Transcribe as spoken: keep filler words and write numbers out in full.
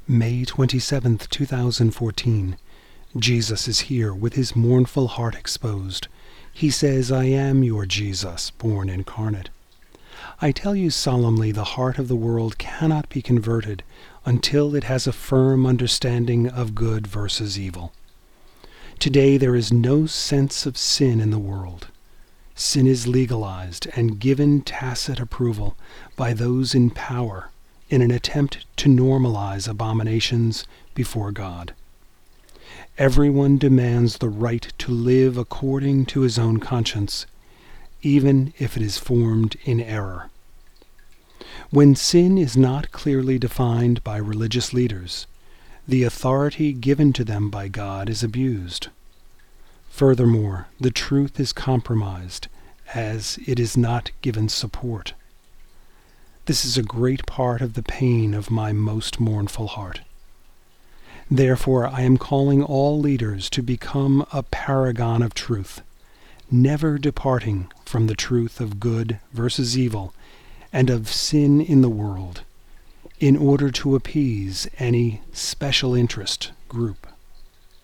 May twenty-seventh, two thousand fourteen. Jesus is here with his mournful heart exposed. He says, "I am your Jesus, born incarnate." I tell you solemnly, the heart of the world cannot be converted until it has a firm understanding of good versus evil. Today there is no sense of sin in the world. Sin is legalized and given tacit approval by those in power in an attempt to normalize abominations before God. Everyone demands the right to live according to his own conscience, even if it is formed in error. When sin is not clearly defined by religious leaders, the authority given to them by God is abused. Furthermore, the truth is compromised as it is not given support. This is a great part of the pain of my most mournful heart. Therefore, I am calling all leaders to become a paragon of truth, never departing from the truth of good versus evil and of sin in the world, in order to appease any special interest group.